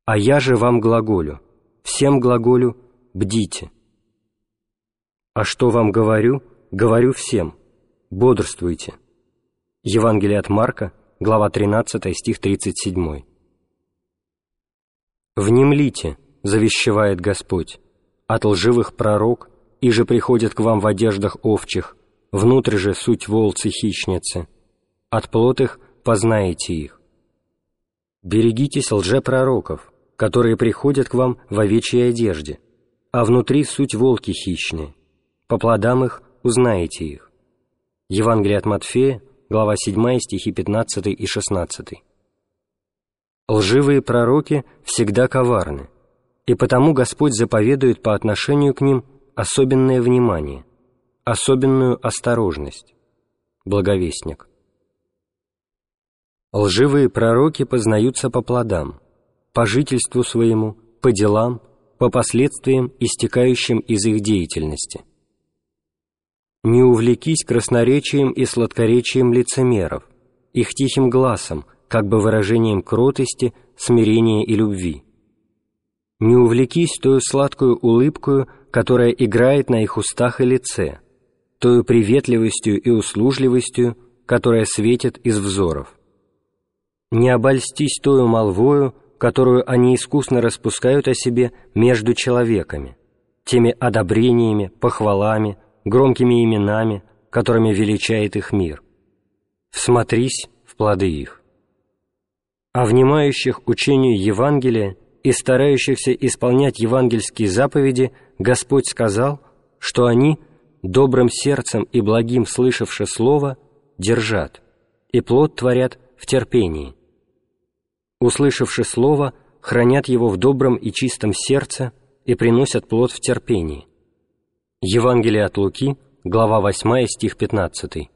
А я же вам глаголю, всем глаголю, бдите. А что вам говорю, говорю всем, бодрствуйте. Евангелие от Марка, глава 13, стих 37. «Внемлите, завещевает Господь, от лживых пророк, и же приходят к вам в одеждах овчих, внутрь же суть волцы-хищницы, от плот их познаете их. Берегитесь лжепророков, которые приходят к вам в овечьей одежде, а внутри суть волки хищные, по плодам их узнаете их». Евангелие от Матфея, глава 7, стихи 15 и 16. Лживые пророки всегда коварны, и потому Господь заповедует по отношению к ним особенное внимание, особенную осторожность. Благовестник. Лживые пророки познаются по плодам, по жительству своему, по делам, по последствиям, истекающим из их деятельности. Не увлекись красноречием и сладкоречием лицемеров, их тихим гласом, как бы выражением кротости, смирения и любви. Не увлекись тою сладкую улыбкою, которая играет на их устах и лице, тою приветливостью и услужливостью, которая светит из взоров. Не обольстись тою молвою, которую они искусно распускают о себе между человеками, теми одобрениями, похвалами, громкими именами, которыми величает их мир. Всмотрись в плоды их. А внимающих учению Евангелия и старающихся исполнять евангельские заповеди Господь сказал, что они, добрым сердцем и благим слышавши Слово, держат, и плод творят в терпении. Услышавши Слово, хранят его в добром и чистом сердце и приносят плод в терпении. Евангелие от Луки, глава 8, стих 15.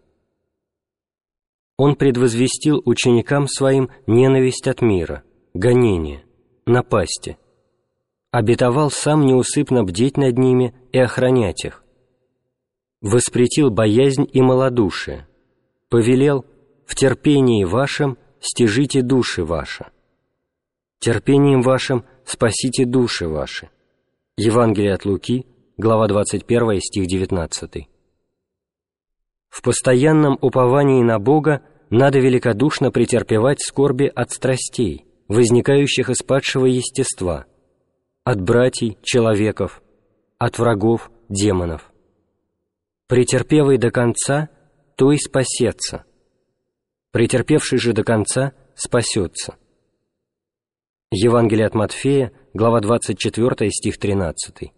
Он предвозвестил ученикам своим ненависть от мира, гонение, напасти. Обетовал сам неусыпно бдеть над ними и охранять их. Воспретил боязнь и малодушие. Повелел: в терпении вашем стяжите души ваши. Терпением вашим спасите души ваши. Евангелие от Луки, глава 21, стих 19. В постоянном уповании на Бога надо великодушно претерпевать скорби от страстей, возникающих из падшего естества, от братьей, человеков, от врагов, демонов. Претерпевый до конца, то и спасется. Претерпевший же до конца спасется. Евангелие от Матфея, глава 24, стих 13.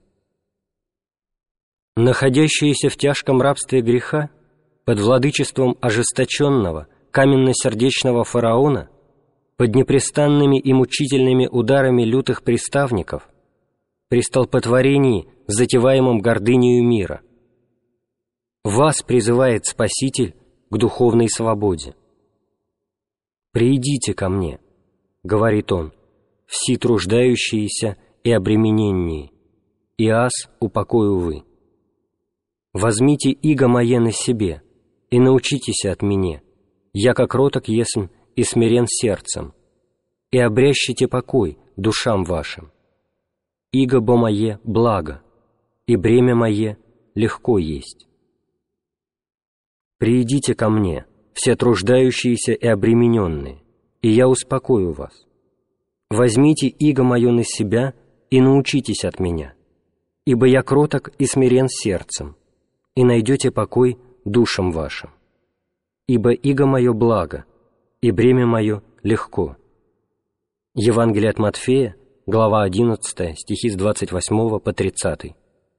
Находящиеся в тяжком рабстве греха, под владычеством ожесточенного, каменно-сердечного фараона, под непрестанными и мучительными ударами лютых приставников, при столпотворении, затеваемом гордынею мира. Вас призывает Спаситель к духовной свободе. «Придите ко мне», — говорит Он, — «все труждающиеся и обремененные, и аз упокою вы. Возьмите иго мое на себе, и научитесь от меня, яко кроток есмь и смирен сердцем, и обрящите покой душам вашим. Иго бо мое благо, и бремя мое легко есть. Приидите ко мне, все труждающиеся и обремененные, и я успокою вас. Возьмите иго мое на себя и научитесь от меня, ибо я кроток и смирен сердцем, и найдете покой душам вашим. Ибо иго мое благо, и бремя мое легко». Евангелие от Матфея, глава 11, стихи с 28 по 30.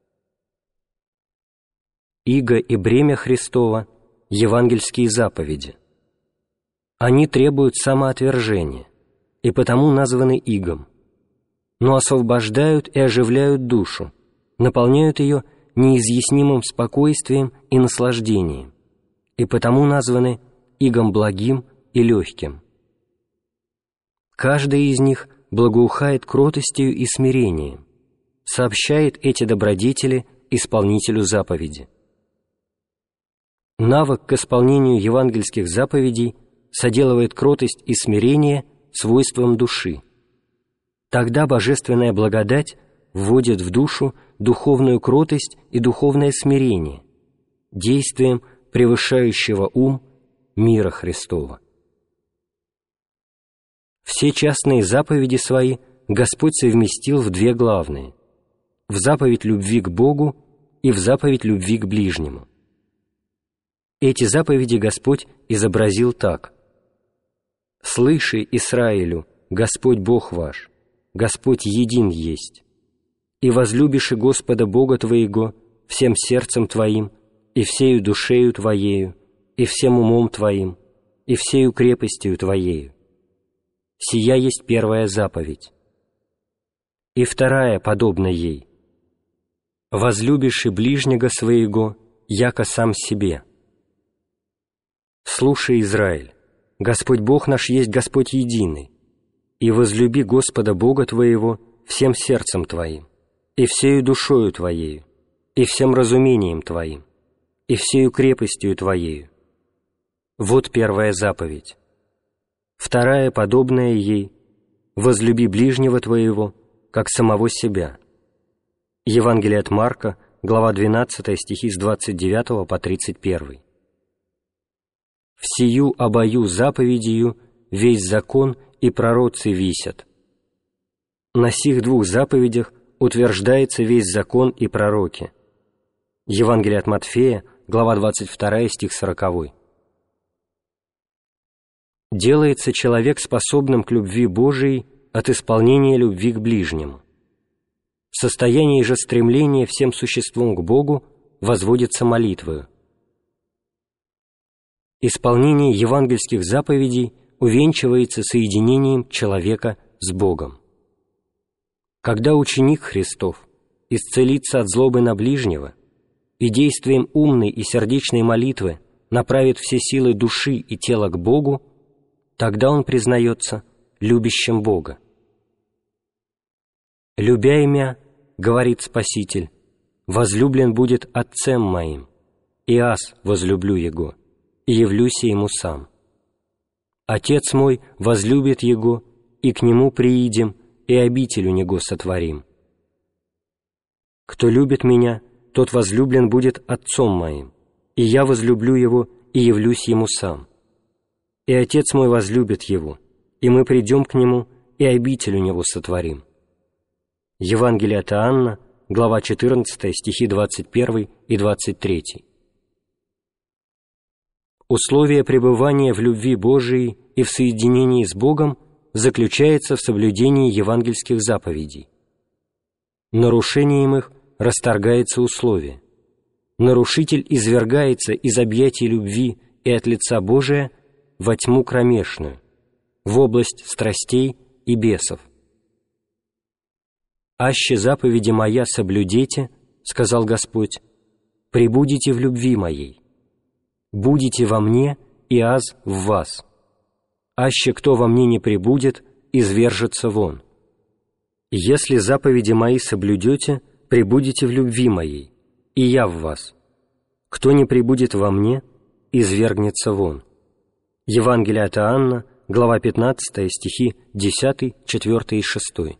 Иго и бремя Христово — евангельские заповеди. Они требуют самоотвержения, и потому названы игом, но освобождают и оживляют душу, наполняют ее неизъяснимым спокойствием и наслаждением, и потому названы игом благим и легким. Каждый из них благоухает кротостью и смирением, сообщает эти добродетели исполнителю заповеди. Навык к исполнению евангельских заповедей соделывает кротость и смирение свойством души. Тогда божественная благодать вводит в душу духовную кротость и духовное смирение, действием превышающего ум мира Христова. Все частные заповеди свои Господь совместил в две главные – в заповедь любви к Богу и в заповедь любви к ближнему. Эти заповеди Господь изобразил так: «Слыши, Исраилю, Господь Бог ваш, Господь един есть, и возлюбишь и Господа Бога твоего всем сердцем твоим, и всею душею твоею, и всем умом твоим, и всею крепостью твоею. Сия есть первая заповедь. И вторая подобна ей: возлюбишь и ближнего своего, яко сам себе. Слушай, Израиль, Господь Бог наш есть Господь единый, и возлюби Господа Бога твоего всем сердцем твоим, и всею душою твоею, и всем разумением твоим, и всею крепостью твоею. Вот первая заповедь. Вторая, подобная ей: возлюби ближнего твоего, как самого себя». Евангелие от Марка, глава 12, стихи с 29 по 31. «В сию обою заповедью весь закон и пророцы висят». На сих двух заповедях утверждается весь закон и пророки. Евангелие от Матфея, глава 22, стих 40. Делается человек способным к любви Божией от исполнения любви к ближнему. В состоянии же стремления всем существом к Богу возводится молитвою. Исполнение евангельских заповедей увенчивается соединением человека с Богом. Когда ученик Христов исцелится от злобы на ближнего и действием умной и сердечной молитвы направит все силы души и тела к Богу, тогда он признается любящим Бога. «Любя имя, — говорит Спаситель, — возлюблен будет Отцем моим, и аз возлюблю Его, и явлюся Ему сам. Отец мой возлюбит Его, и к Нему приидем, и обитель у Него сотворим. Кто любит Меня, тот возлюблен будет Отцом моим, и я возлюблю Его, и явлюсь Ему сам. И Отец мой возлюбит Его, и мы придем к Нему, и обитель у Него сотворим». Евангелие от Иоанна, глава 14, стихи 21 и 23. Условие пребывания в любви Божией и в соединении с Богом заключается в соблюдении евангельских заповедей. Нарушением их расторгается условие. Нарушитель извергается из объятий любви и от лица Божия во тьму кромешную, в область страстей и бесов. «Аще заповеди Моя соблюдете, — сказал Господь, — пребудете в любви Моей. Будете во Мне, и аз в вас. Аще кто во Мне не пребудет, извержется вон. Если заповеди Мои соблюдете, пребудете в любви Моей, и Я в вас. Кто не пребудет во Мне, извергнется вон». Евангелие от Иоанна, глава 15, стихи 10, 4 и 6.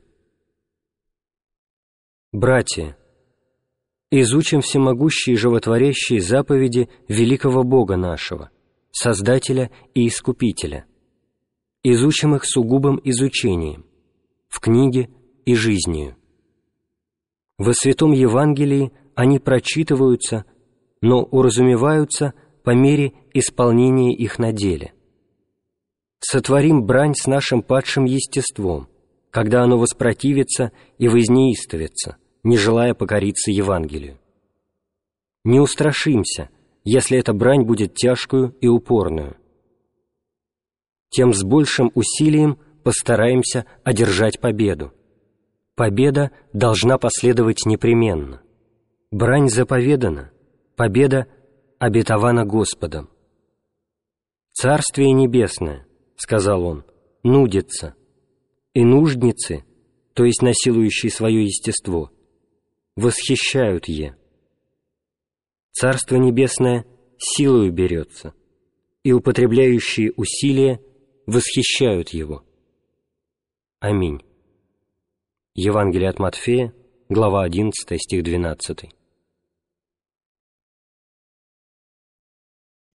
Братья, изучим всемогущие животворящие заповеди великого Бога нашего, Создателя и Искупителя. Изучим их сугубым изучением, в книге и жизнью. Во Святом Евангелии они прочитываются, но уразумеваются по мере исполнения их на деле. Сотворим брань с нашим падшим естеством, когда оно воспротивится и вознеистовится, не желая покориться Евангелию. Не устрашимся, если эта брань будет тяжкую и упорную. Тем с большим усилием постараемся одержать победу. Победа должна последовать непременно. Брань заповедана, победа обетована Господом. «Царствие небесное, — сказал Он, — нудится, и нужницы, то есть насилующие свое естество, восхищают е. Царство небесное силою берется, и употребляющие усилия восхищают его». Аминь. Евангелие от Матфея, глава 11, стих 12.